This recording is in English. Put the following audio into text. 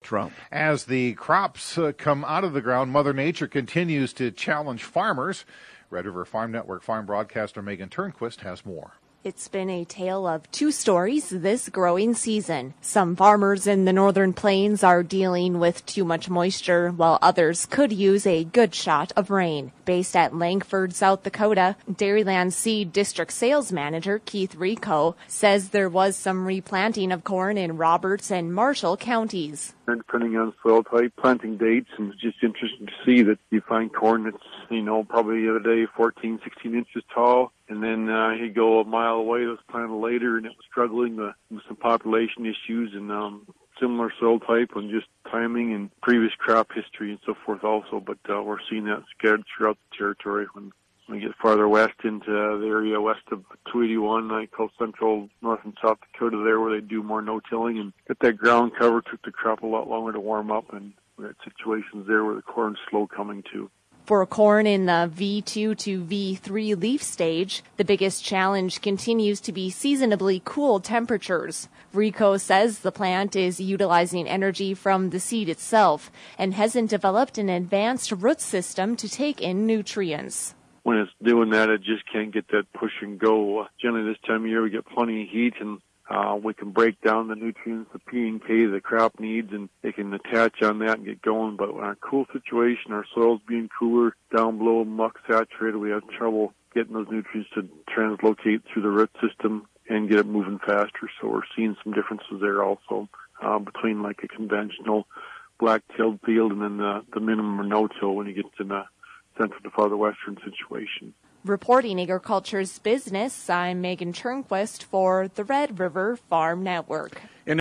Trump. As the crops come out of the ground, Mother Nature continues to challenge farmers. Red River Farm Network farm broadcaster Megan Turnquist has more. It's been a tale of two stories this growing season. Some farmers in the northern plains are dealing with too much moisture, while others could use a good shot of rain. Based at Langford, South Dakota, Dairyland Seed District Sales Manager Keith Rico says there was some replanting of corn in Roberts and Marshall counties. Depending on soil type, planting dates, and it's just interesting to see that you find corn that's, probably the other day 14, 16 inches tall, and then you go a mile away, it was planted later, and it was struggling with some population issues and similar soil type and just timing and previous crop history and so forth also, but we're seeing that scattered throughout the territory. When we get farther west into the area west of 281, I call central North and South Dakota there, where they do more no-tilling and get that ground cover. Took the crop a lot longer to warm up, and we had situations there where the corn's slow coming to. For corn in the V2 to V3 leaf stage, the biggest challenge continues to be seasonably cool temperatures. Rico says the plant is utilizing energy from the seed itself and hasn't developed an advanced root system to take in nutrients. When it's doing that, it just can't get that push and go. Generally this time of year we get plenty of heat, and we can break down the nutrients, the P and K the crop needs, and they can attach on that and get going. But in our cool situation, our soils being cooler, down below, muck saturated, we have trouble getting those nutrients to translocate through the root system and get it moving faster. So we're seeing some differences there also between like a conventional black-tilled field and then the minimum or no-till when you get to the central to farther western situation. Reporting Agriculture's Business, I'm Megan Turnquist for the Red River Farm Network.